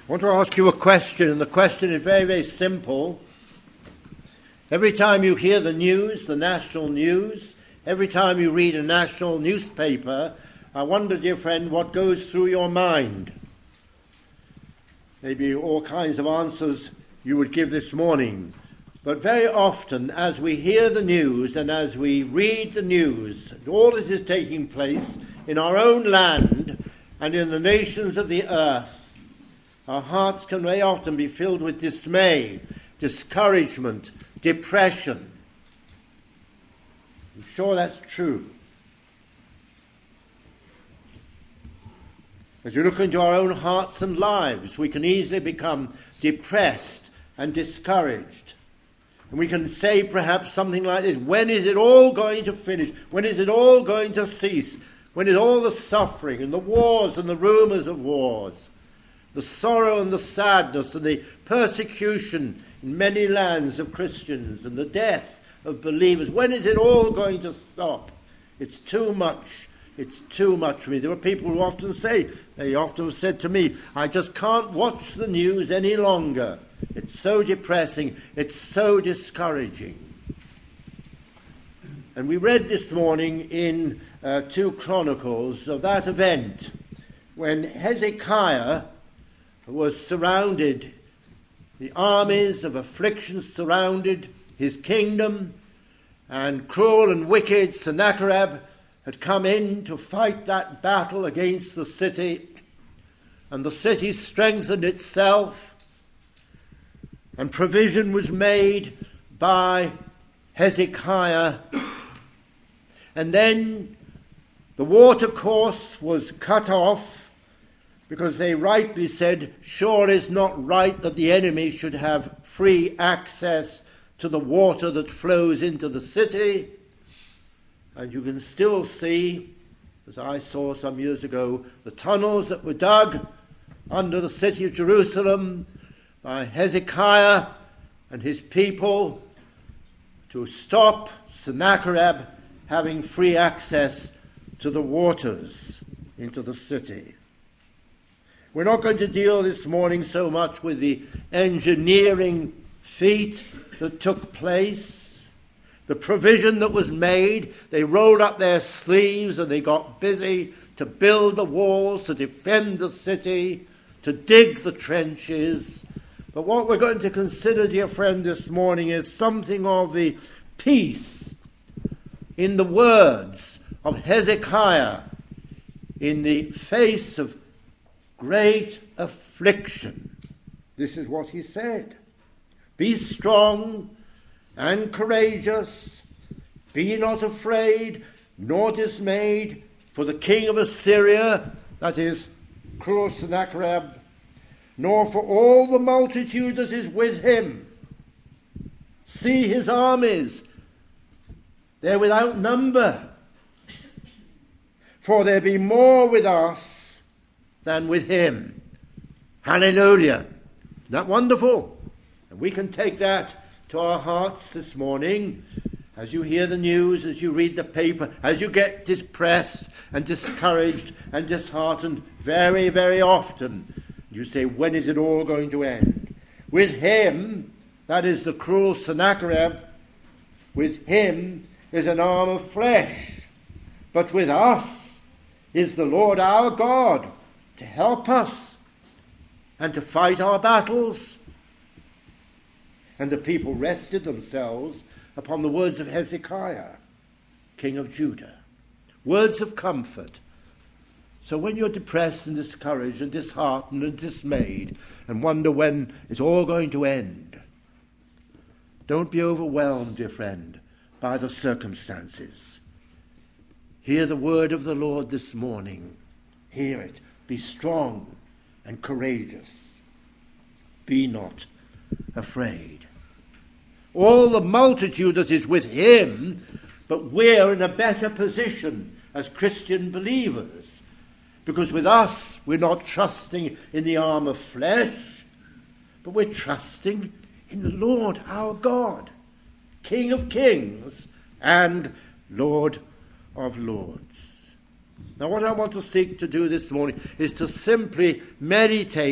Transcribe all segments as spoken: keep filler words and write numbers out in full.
I want to ask you a question, and the question is very, very simple. Every time you hear the news, the national news, every time you read a national newspaper, I wonder, dear friend, what goes through your mind? Maybe all kinds of answers you would give this morning. But very often, as we hear the news and as we read the news, all that is taking place in our own land and in the nations of the earth, our hearts can very often be filled with dismay, discouragement, depression. I'm sure that's true. As you look into our own hearts and lives, we can easily become depressed and discouraged. And we can say perhaps something like this: when is it all going to finish? When is it all going to cease? When is all the suffering and the wars and the rumours of wars, the sorrow and the sadness and the persecution in many lands of Christians and the death of believers, when is it all going to stop? It's too much. It's too much for me. There are people who often say, they often have said to me, I just can't watch the news any longer. It's so depressing. It's so discouraging. And we read this morning in uh, two Chronicles of that event when Hezekiah was surrounded, the armies of affliction surrounded his kingdom, and cruel and wicked Sennacherib had come in to fight that battle against the city, and the city strengthened itself, and provision was made by Hezekiah. And then the water course was cut off, because they rightly said, sure, it's not right that the enemy should have free access to the water that flows into the city. And you can still see, as I saw some years ago, the tunnels that were dug under the city of Jerusalem by Hezekiah and his people to stop Sennacherib having free access to the waters into the city. We're not going to deal this morning so much with the engineering feat that took place, the provision that was made. They rolled up their sleeves and they got busy to build the walls, to defend the city, to dig the trenches. But what we're going to consider, dear friend, this morning is something of the peace in the words of Hezekiah in the face of great affliction. This is what he said: be strong and courageous, be not afraid nor dismayed, for the king of Assyria, that is, cruel Sennacherib, nor for all the multitude that is with him. See his armies, they're without number. For there be more with us than with him. Hallelujah. Isn't that wonderful? And we can take that to our hearts this morning as you hear the news, as you read the paper, as you get depressed and discouraged and disheartened very, very often. You say, when is it all going to end? With him, that is the cruel Sennacherib, with him is an arm of flesh. But with us is the Lord our God to help us and to fight our battles. And the people rested themselves upon the words of Hezekiah, king of Judah. Words of comfort. So when you're depressed and discouraged and disheartened and dismayed and wonder when it's all going to end, don't be overwhelmed, dear friend, by the circumstances. Hear the word of the Lord this morning. Hear it. Be strong and courageous. Be not afraid. All the multitude that is with him, but we're in a better position as Christian believers, because with us we're not trusting in the arm of flesh, but we're trusting in the Lord our God, King of kings and Lord of lords. Now what I want to seek to do this morning is to simply meditate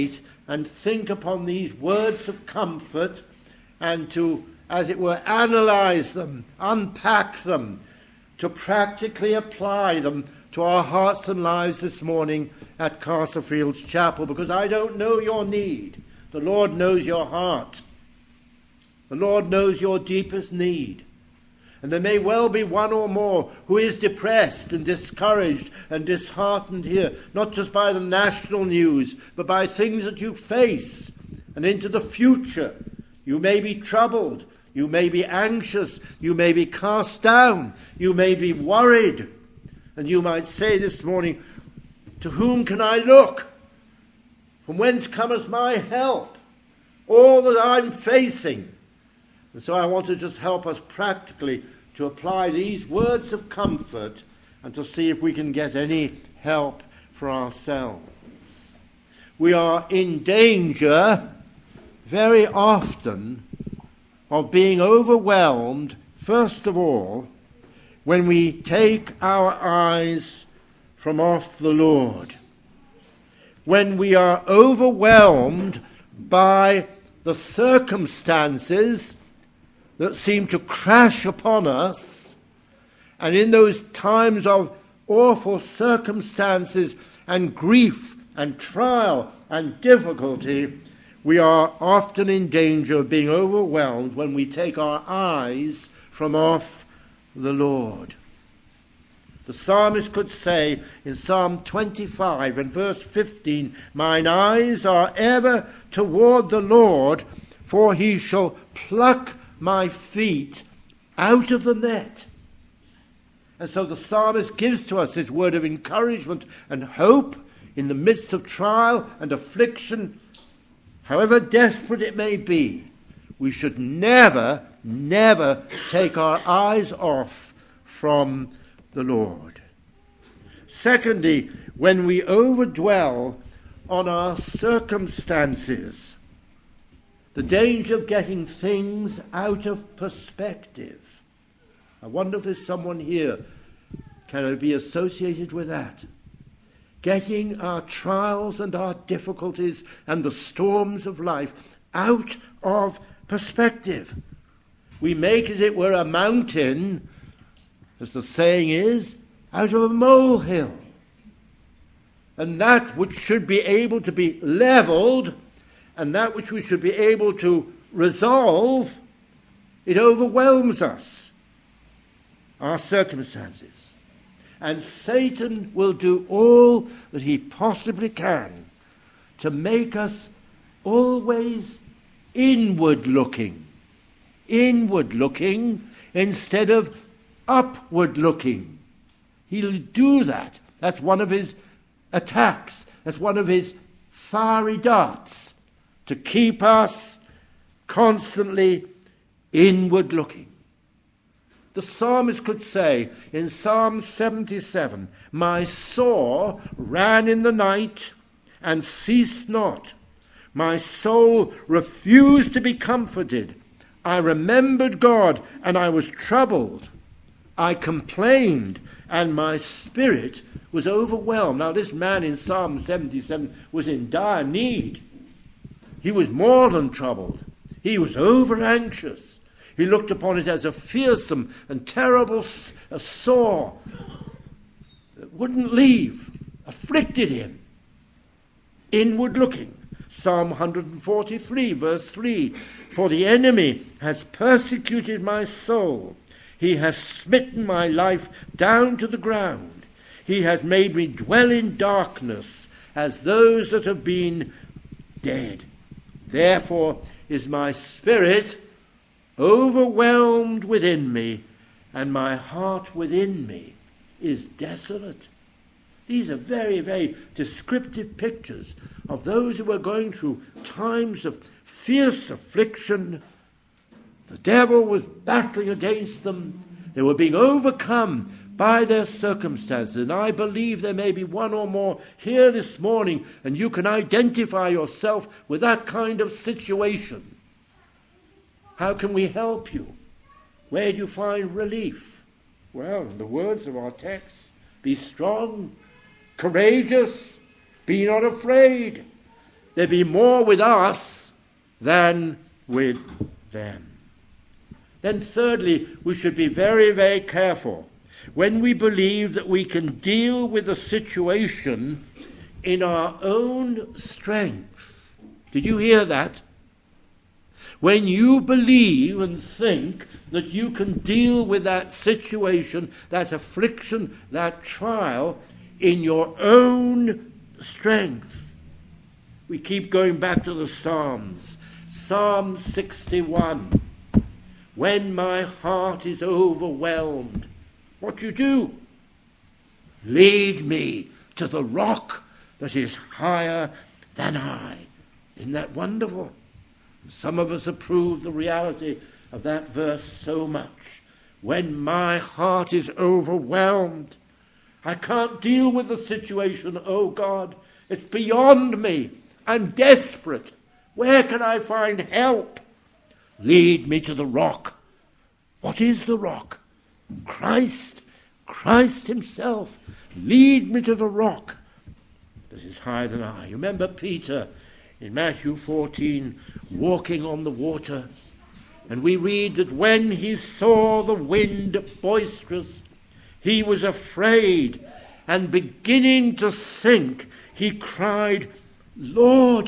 and think upon these words of comfort and to, as it were, analyze them, unpack them, to practically apply them to our hearts and lives this morning at Castlefields Chapel, because I don't know your need. The Lord knows your heart. The Lord knows your deepest need. And there may well be one or more who is depressed and discouraged and disheartened here, not just by the national news, but by things that you face and into the future. You may be troubled. You may be anxious. You may be cast down. You may be worried. And you might say this morning, to whom can I look? From whence cometh my help? All that I'm facing. And so I want to just help us practically to apply these words of comfort and to see if we can get any help for ourselves. We are in danger very often of being overwhelmed, first of all, when we take our eyes from off the Lord. When we are overwhelmed by the circumstances that seem to crash upon us, and in those times of awful circumstances and grief and trial and difficulty, we are often in danger of being overwhelmed when we take our eyes from off the Lord. The psalmist could say in Psalm twenty-five and verse fifteen, "Mine eyes are ever toward the Lord, for he shall pluck my feet out of the net." And so the psalmist gives to us this word of encouragement and hope in the midst of trial and affliction. However desperate it may be, we should never, never take our eyes off from the Lord. Secondly, when we overdwell on our circumstances, the danger of getting things out of perspective. I wonder if there's someone here can be associated with that. Getting our trials and our difficulties and the storms of life out of perspective. We make, as it were, a mountain, as the saying is, out of a molehill. And that which should be able to be leveled, and that which we should be able to resolve, it overwhelms us, our circumstances. And Satan will do all that he possibly can to make us always inward looking. Inward looking instead of upward looking. He'll do that. That's one of his attacks. That's one of his fiery darts, to keep us constantly inward looking. The psalmist could say in Psalm seventy-seven, "My sore ran in the night and ceased not. My soul refused to be comforted. I remembered God, and I was troubled. I complained, and my spirit was overwhelmed." Now, this man in Psalm seventy-seven was in dire need. He was more than troubled. He was over-anxious. He looked upon it as a fearsome and terrible a sore that wouldn't leave, afflicted him. Inward looking. Psalm one forty-three, verse three, "For the enemy has persecuted my soul. He has smitten my life down to the ground. He has made me dwell in darkness as those that have been dead. Therefore is my spirit overwhelmed within me, and my heart within me is desolate." These are very, very descriptive pictures of those who were going through times of fierce affliction. The devil was battling against them. They were being overcome by their circumstances. And I believe there may be one or more here this morning, and you can identify yourself with that kind of situation. How can we help you? Where do you find relief? Well, in the words of our text, be strong, courageous, be not afraid. there be more with us than with them. Then thirdly, we should be very, very careful when we believe that we can deal with a situation in our own strength. Did you hear that? When you believe and think that you can deal with that situation, that affliction, that trial, in your own strength. We keep going back to the Psalms. Psalm sixty-one. When my heart is overwhelmed, what do you do? Lead me to the rock that is higher than I. Isn't that wonderful? Some of us approve the reality of that verse so much. When my heart is overwhelmed, I can't deal with the situation, oh God. It's beyond me. I'm desperate. Where can I find help? Lead me to the rock. What is the rock? Christ. Christ himself. Lead me to the rock that is higher than I. You remember Peter in Matthew fourteen walking on the water, and we read that when he saw the wind boisterous, he was afraid, and beginning to sink, he cried, Lord,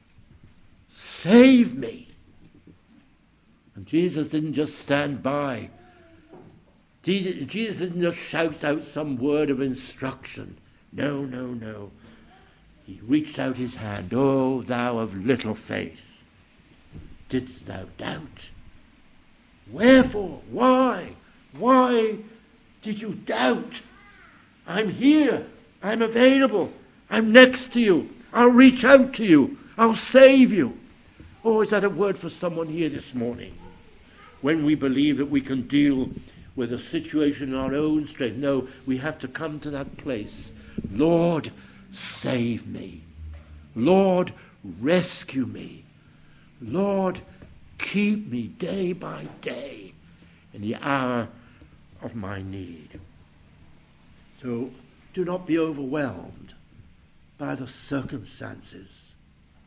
save me. And Jesus didn't just stand by. Jesus didn't just shout out some word of instruction. No, no, no. He reached out his hand. Oh, thou of little faith, didst thou doubt? Wherefore? Why? Why did you doubt? I'm here. I'm available. I'm next to you. I'll reach out to you. I'll save you. Oh, is that a word for someone here this morning? When we believe that we can deal with a situation in our own strength. No, we have to come to that place. Lord, save me. Lord, rescue me. Lord, keep me day by day in the hour of my need. So do not be overwhelmed by the circumstances.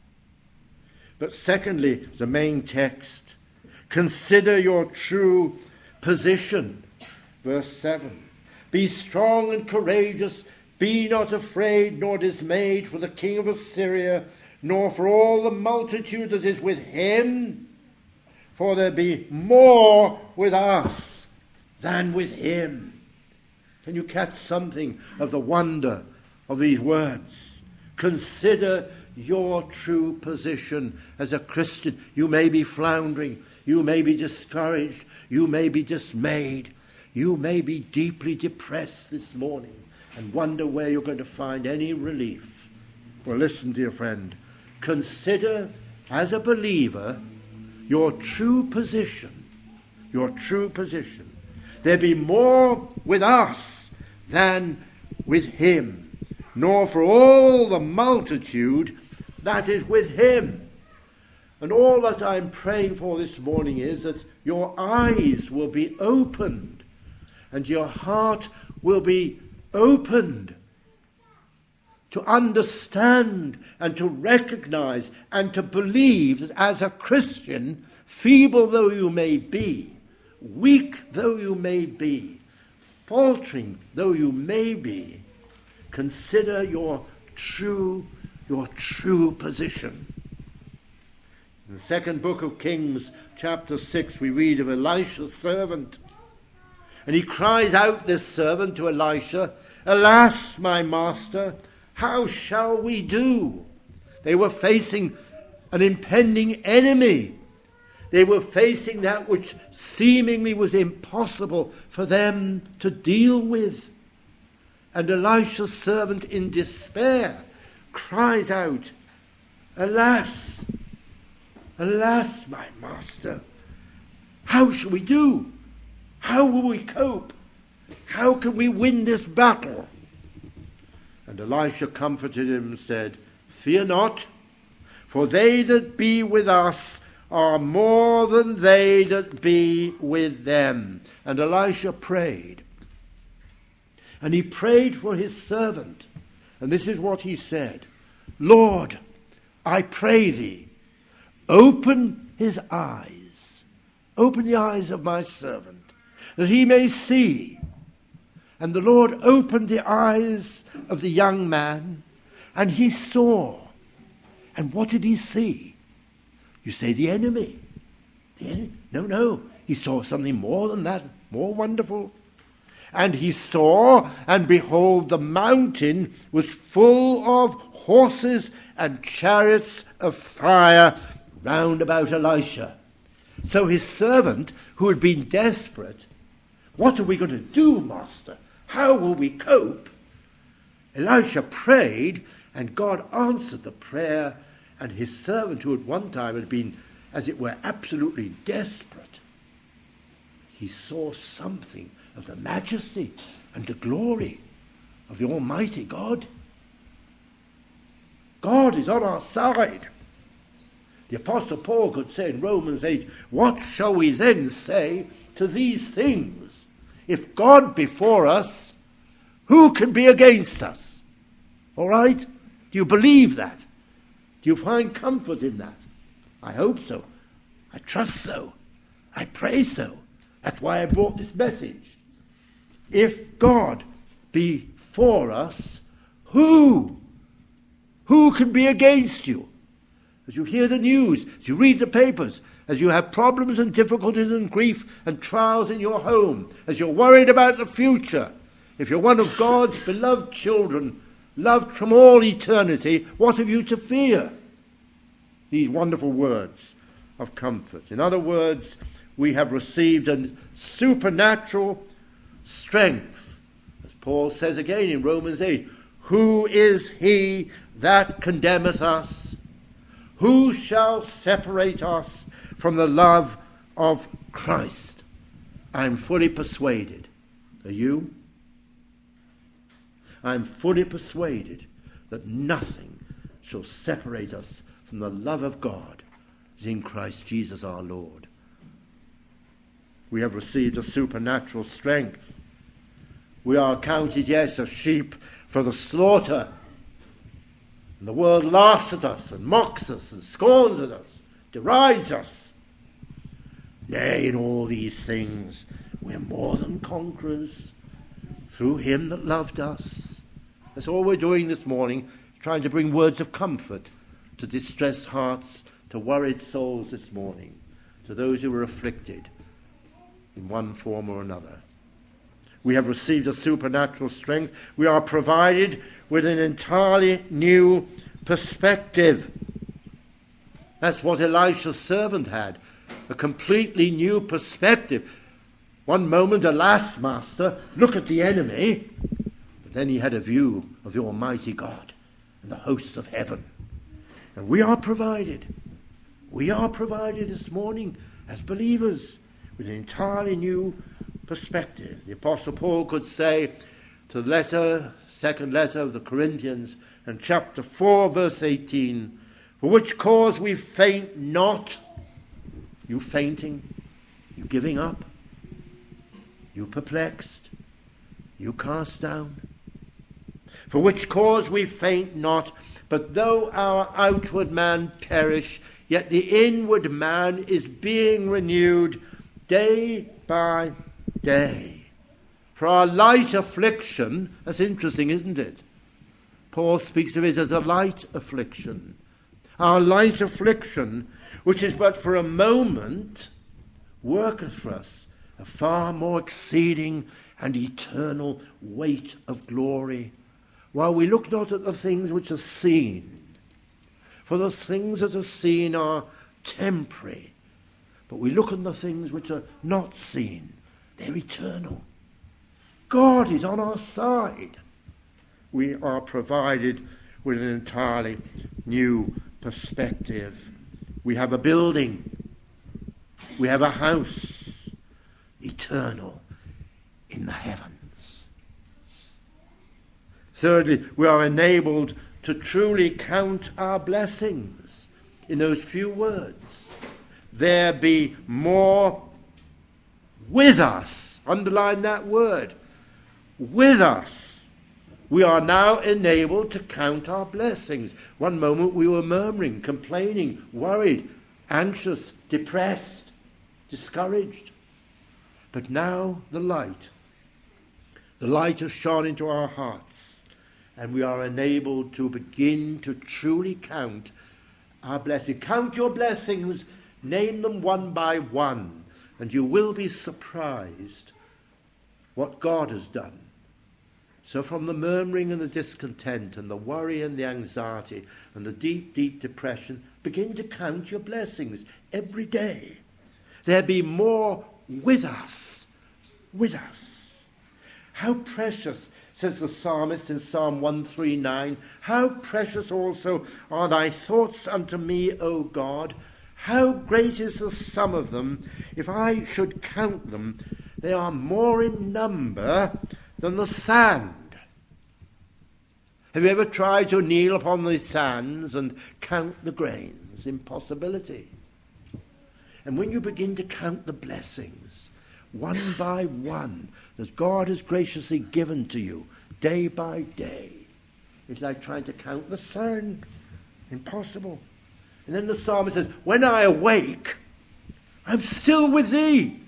But secondly, the main text, consider your true position. Verse seven. Be strong and courageous. Be not afraid nor dismayed for the king of Assyria, nor for all the multitude that is with him. For there be more with us than with him. Can you catch something of the wonder of these words? Consider your true position as a Christian. You may be floundering. You may be discouraged. You may be dismayed. You may be deeply depressed this morning and wonder where you're going to find any relief. Well, listen, dear friend. Consider as a believer your true position. Your true position. There be more with us than with him, nor for all the multitude that is with him. And all that I'm praying for this morning is that your eyes will be opened and your heart will be opened to understand and to recognize and to believe that as a Christian, feeble though you may be, weak though you may be, faltering though you may be, consider your true, your true position. In the second book of Kings, chapter six, we read of Elisha's servant. And he cries out, this servant, to Elisha, Alas, my master, how shall we do? They were facing an impending enemy. They were facing that which seemingly was impossible for them to deal with. And Elisha's servant, in despair, cries out, Alas, alas, my master, how shall we do? How will we cope? How can we win this battle? And Elisha comforted him and said, Fear not, for they that be with us are more than they that be with them. And Elisha prayed. And he prayed for his servant. And this is what he said, Lord, I pray thee, open his eyes, open the eyes of my servant, that he may see. And the Lord opened the eyes of the young man, and he saw. And what did he see? You say the enemy. The enemy? No, no. He saw something more than that, more wonderful. And he saw, and behold, the mountain was full of horses and chariots of fire round about Elisha. So his servant, who had been desperate, what are we going to do, master? How will we cope? Elisha prayed, and God answered the prayer, and his servant, who at one time had been, as it were, absolutely desperate, he saw something of the majesty and the glory of the Almighty God. God is on our side. The Apostle Paul could say in Romans eight, what shall we then say to these things? If God be for us, who can be against us? All right? Do you believe that? Do you find comfort in that? I hope so. I trust so. I pray so. That's why I brought this message. If God be for us, who? Who can be against you? As you hear the news, as you read the papers, as you have problems and difficulties and grief and trials in your home, as you're worried about the future, if you're one of God's beloved children, loved from all eternity, what have you to fear? These wonderful words of comfort. In other words, we have received a supernatural strength. As Paul says again in Romans eight, who is he that condemneth us? Who shall separate us from the love of Christ? I am fully persuaded. Are you? I am fully persuaded that nothing shall separate us from the love of God as in Christ Jesus our Lord. We have received a supernatural strength. We are counted, yes, as sheep for the slaughter. And the world laughs at us and mocks us and scorns at us, derides us. Nay, in all these things we're more than conquerors through him that loved us. That's all we're doing this morning, trying to bring words of comfort to distressed hearts, to worried souls this morning, to those who are afflicted in one form or another. We have received a supernatural strength. We are provided with an entirely new perspective. That's what Elisha's servant had, a completely new perspective. One moment, alas, master, look at the enemy. But then he had a view of the Almighty God and the hosts of heaven. And we are provided. We are provided this morning as believers with an entirely new perspective. The Apostle Paul could say to the letter, second letter of the Corinthians, and chapter four, verse eighteen, for which cause we faint not. You fainting? You giving up? You perplexed? You cast down? For which cause we faint not, but though our outward man perish, yet the inward man is being renewed day by day. For our light affliction, that's interesting, isn't it? Paul speaks of it as a light affliction. Our light affliction, which is but for a moment, worketh for us a far more exceeding and eternal weight of glory, while we look not at the things which are seen. For the things that are seen are temporary, but we look on the things which are not seen. They're eternal. God is on our side. We are provided with an entirely new perspective. We have a building. We have a house, eternal in the heavens. Thirdly, we are enabled to truly count our blessings in those few words. There be more with us. Underline that word. With us. we are now enabled to count our blessings. One moment we were murmuring, complaining, worried, anxious, depressed, discouraged. But now the light, the light has shone into our hearts, and we are enabled to begin to truly count our blessings. Count your blessings, name them one by one, and you will be surprised what God has done. So from the murmuring and the discontent and the worry and the anxiety and the deep, deep depression, begin to count your blessings every day. There be more with us, with us. How precious, says the psalmist in Psalm one thirty-nine, how precious also are thy thoughts unto me, O God. How great is the sum of them. If I should count them, they are more in number than the sand. Have you ever tried to kneel upon the sands and count the grains? Impossibility. And when you begin to count the blessings, one by one, that God has graciously given to you, day by day, it's like trying to count the sand. Impossible. And then the psalmist says, when I awake, I'm still with thee.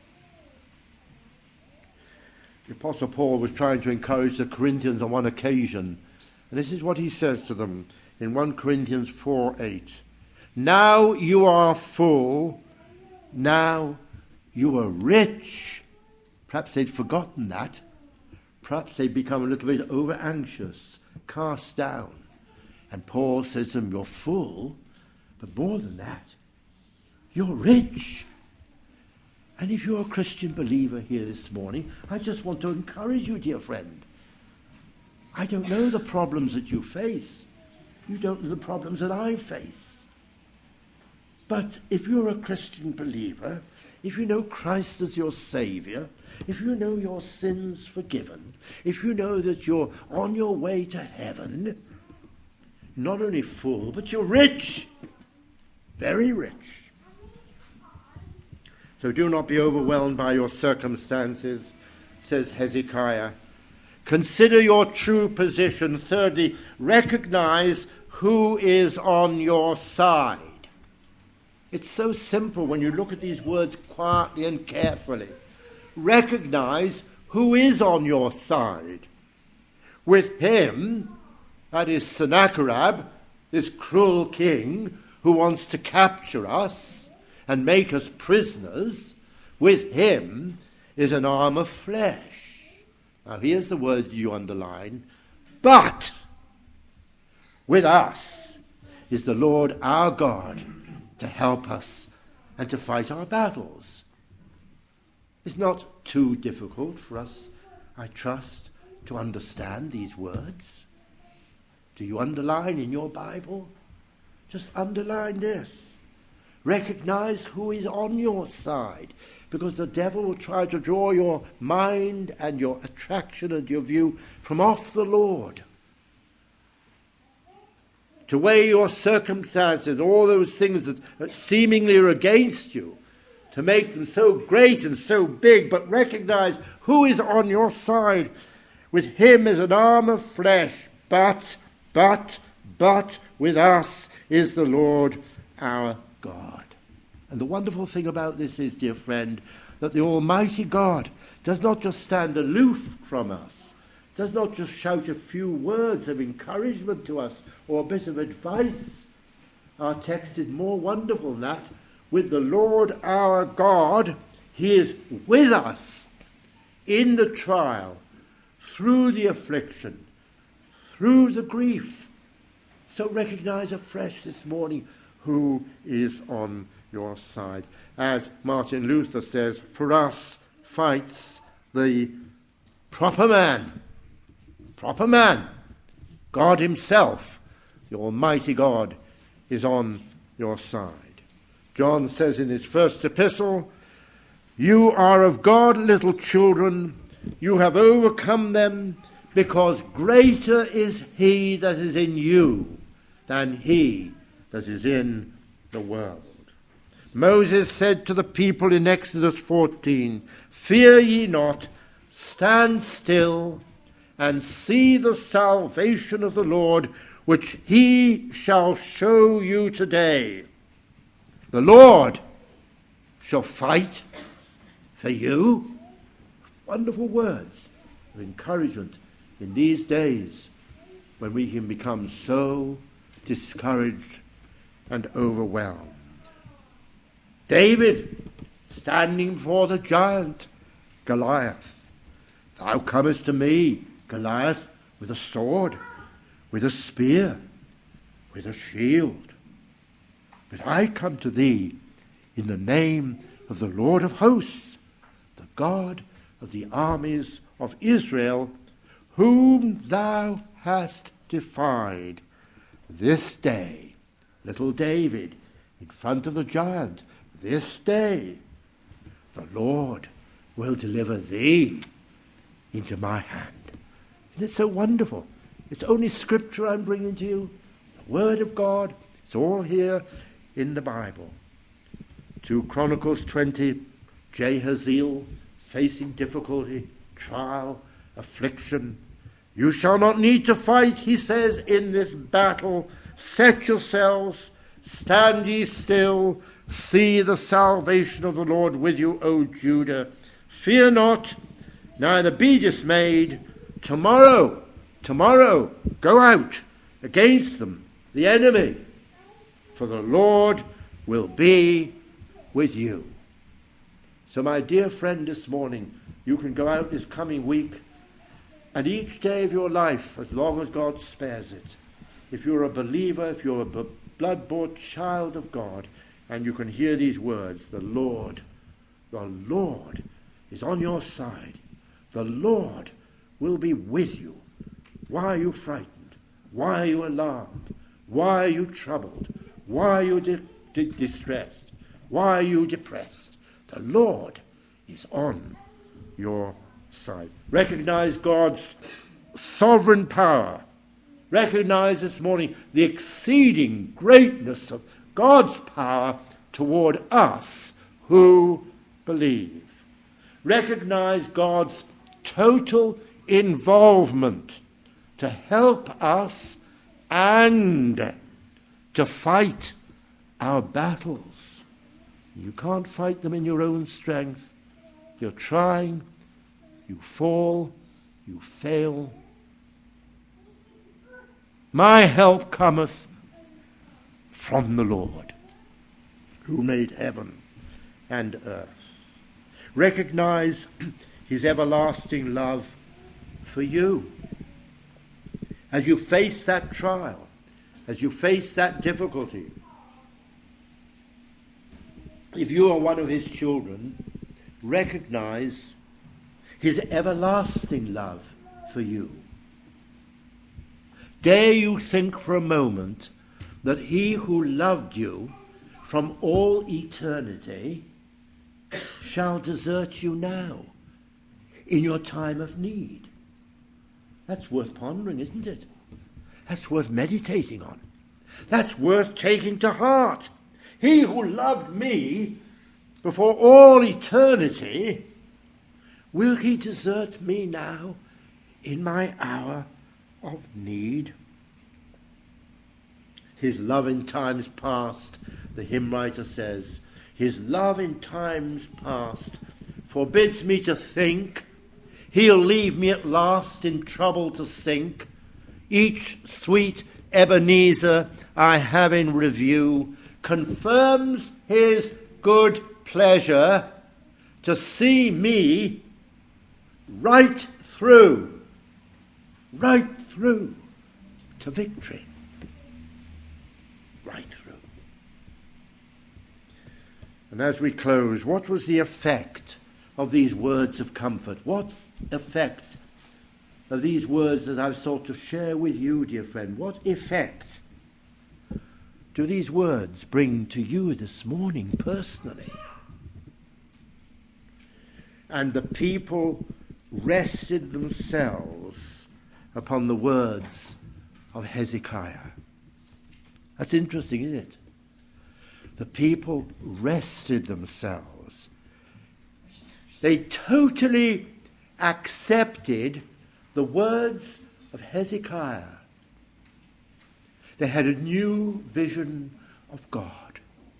The Apostle Paul was trying to encourage the Corinthians on one occasion. And this is what he says to them in First Corinthians four eight. Now you are full, now you are rich. Perhaps they'd forgotten that. Perhaps they'd become a little bit over-anxious, cast down. And Paul says to them, you're full, but more than that, you're rich. And if you're a Christian believer here this morning, I just want to encourage you, dear friend. I don't know the problems that you face. You don't know the problems that I face. But if you're a Christian believer, if you know Christ as your Saviour, if you know your sins forgiven, if you know that you're on your way to heaven, not only full, but you're rich, very rich. So do not be overwhelmed by your circumstances, says Hezekiah. Consider your true position. Thirdly, recognize who is on your side. It's so simple when you look at these words quietly and carefully. Recognize who is on your side. With him, that is Sennacherib, this cruel king who wants to capture us and make us prisoners, with him is an arm of flesh. Now here's the word you underline. But with us is the Lord our God to help us and to fight our battles. It's not too difficult for us, I trust, to understand these words. Do you underline in your Bible? Just underline this. Recognize who is on your side, because the devil will try to draw your mind and your attraction and your view from off the Lord. To weigh your circumstances, all those things that, that seemingly are against you, to make them so great and so big, but recognize who is on your side. With him is an arm of flesh, but, but, but with us is the Lord our God. And the wonderful thing about this is, dear friend, that the Almighty God does not just stand aloof from us, does not just shout a few words of encouragement to us or a bit of advice. Our text is more wonderful than that. With the Lord our God, he is with us in the trial, through the affliction, through the grief. So recognize afresh this morning who is on your side. As Martin Luther says, for us fights the proper man. Proper man. God himself, the Almighty God, is on your side. John says in his first epistle, you are of God, little children. You have overcome them, because greater is he that is in you than he that is in the world. Moses said to the people in Exodus fourteen, fear ye not, stand still, and see the salvation of the Lord, which he shall show you today. The Lord shall fight for you. Wonderful words of encouragement in these days when we can become so discouraged and overwhelmed. David, standing before the giant Goliath. Thou comest to me, Goliath, with a sword, with a spear, with a shield. But I come to thee in the name of the Lord of hosts, the God of the armies of Israel, whom thou hast defied. This day, little David, in front of the giant, this day, the Lord will deliver thee into my hand. Isn't it so wonderful? It's only Scripture I'm bringing to you. The Word of God. It's all here in the Bible. Two Chronicles twenty, Jehaziel facing difficulty, trial, affliction. You shall not need to fight, he says, in this battle. Set yourselves, stand ye still, see the salvation of the Lord with you, O Judah. Fear not, neither be dismayed. Tomorrow, tomorrow, go out against them, the enemy, for the Lord will be with you. So, my dear friend, this morning, you can go out this coming week, and each day of your life, as long as God spares it, if you're a believer, if you're a blood-bought child of God, and you can hear these words, the Lord, the Lord is on your side. The Lord will be with you. Why are you frightened? Why are you alarmed? Why are you troubled? Why are you di- di- distressed? Why are you depressed? The Lord is on your side. Recognize God's sovereign power. Recognize this morning the exceeding greatness of God's power toward us who believe. Recognize God's total involvement to help us and to fight our battles. You can't fight them in your own strength. You're trying, you fall, you fail. My help cometh from the Lord, who made heaven and earth. Recognize his everlasting love for you. As you face that trial, as you face that difficulty, if you are one of his children, recognize his everlasting love for you. Dare you think for a moment that he who loved you from all eternity shall desert you now in your time of need? That's worth pondering, isn't it? That's worth meditating on. That's worth taking to heart. He who loved me before all eternity, will he desert me now in my hour of need? His love in times past, the hymn writer says, his love in times past forbids me to think. He'll leave me at last in trouble to sink. Each sweet Ebenezer I have in review confirms his good pleasure to see me right through, right through to victory. Right through. And as we close, what was the effect of these words of comfort? What effect of these words that I've sought to share with you, dear friend? What effect do these words bring to you this morning personally? And the people rested themselves upon the words of Hezekiah. That's interesting, isn't it? The people rested themselves. They totally accepted the words of Hezekiah. They had a new vision of God.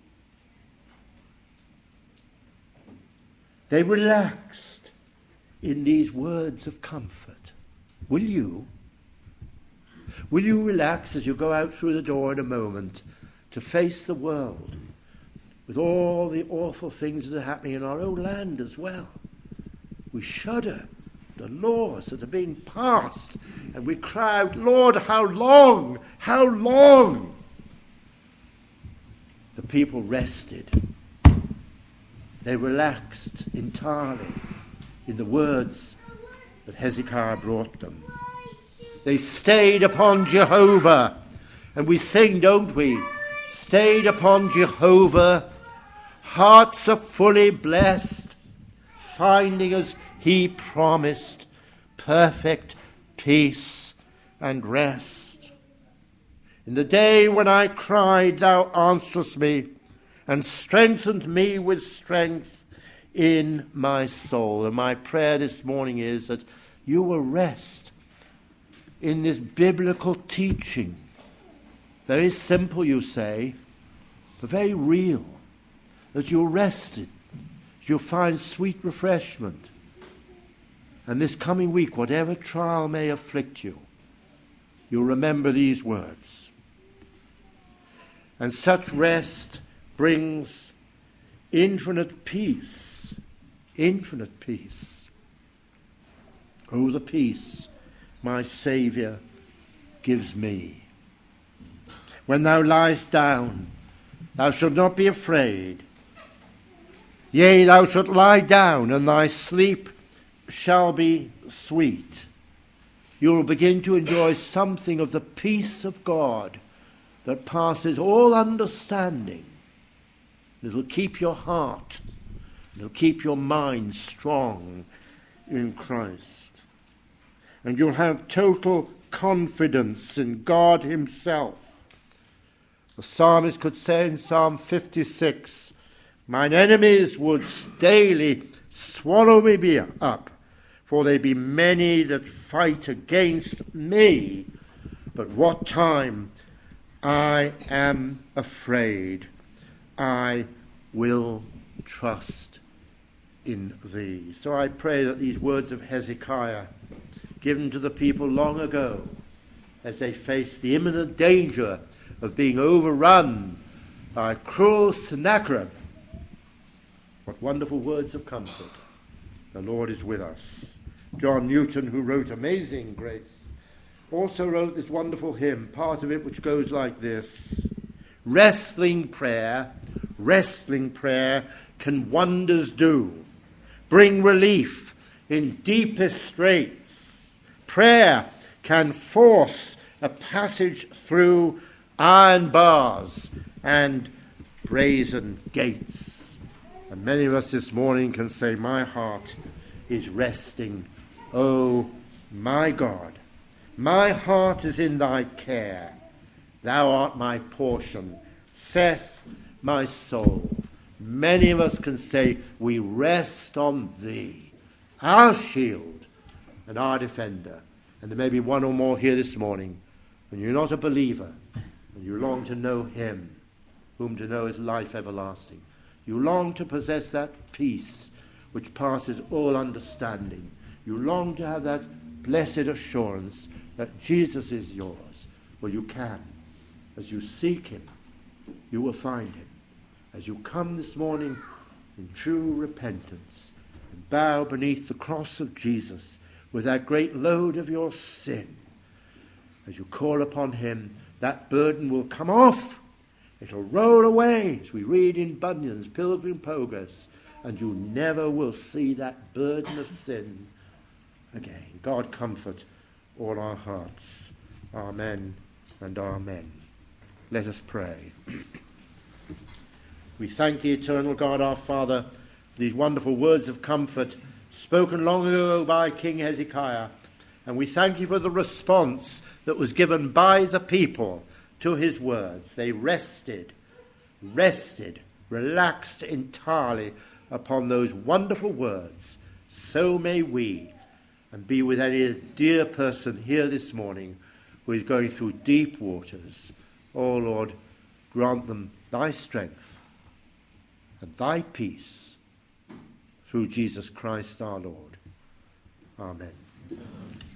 They relaxed in these words of comfort. Will you? Will you relax as you go out through the door in a moment to face the world with all the awful things that are happening in our own land as well? We shudder at the laws that are being passed, and we cry out, Lord, how long? How long? The people rested. They relaxed entirely in the words that Hezekiah brought them. They stayed upon Jehovah. And we sing, don't we? Stayed upon Jehovah. Hearts are fully blessed, finding as he promised perfect peace and rest. In the day when I cried, thou answerest me, and strengthened me with strength in my soul. And my prayer this morning is that you will rest in this biblical teaching. Very simple, you say, but very real. That you'll rest in, you'll find sweet refreshment. And this coming week, whatever trial may afflict you, you'll remember these words. And such rest brings infinite peace. Infinite peace. Oh, the peace my Saviour gives me. When thou liest down, thou shalt not be afraid. Yea, thou shalt lie down, and thy sleep shall be sweet. You will begin to enjoy something of the peace of God that passes all understanding. It will keep your heart, it will keep your mind strong in Christ. And you'll have total confidence in God himself. The psalmist could say in Psalm fifty-six, mine enemies would daily swallow me up, for they be many that fight against me. But what time I am afraid, I will trust in thee. So I pray that these words of Hezekiah, given to the people long ago, as they faced the imminent danger of being overrun by cruel Sennacherib, what wonderful words of comfort. The Lord is with us. John Newton, who wrote Amazing Grace, also wrote this wonderful hymn, part of it which goes like this. Wrestling prayer, wrestling prayer can wonders do, bring relief in deepest straits. Prayer can force a passage through iron bars and brazen gates. And many of us this morning can say, my heart is resting, O my God. My heart is in thy care. Thou art my portion, saith my soul. Many of us can say, we rest on thee, our shield and our defender. And there may be one or more here this morning, and you're not a believer, and you long to know him, whom to know is life everlasting. You long to possess that peace which passes all understanding. You long to have that blessed assurance that Jesus is yours. Well, you can. As you seek him, you will find him. As you come this morning in true repentance and bow beneath the cross of Jesus with that great load of your sin, as you call upon him, that burden will come off. It'll roll away, as we read in Bunyan's Pilgrim Progress, and you never will see that burden of sin again. God comfort all our hearts. Amen and amen. Let us pray. We thank the eternal God, our Father, for these wonderful words of comfort spoken long ago by King Hezekiah. And we thank you for the response that was given by the people to his words. They rested, rested, relaxed entirely upon those wonderful words. So may we, and be with any dear person here this morning who is going through deep waters. Oh Lord, grant them thy strength and thy peace through Jesus Christ our Lord. Amen.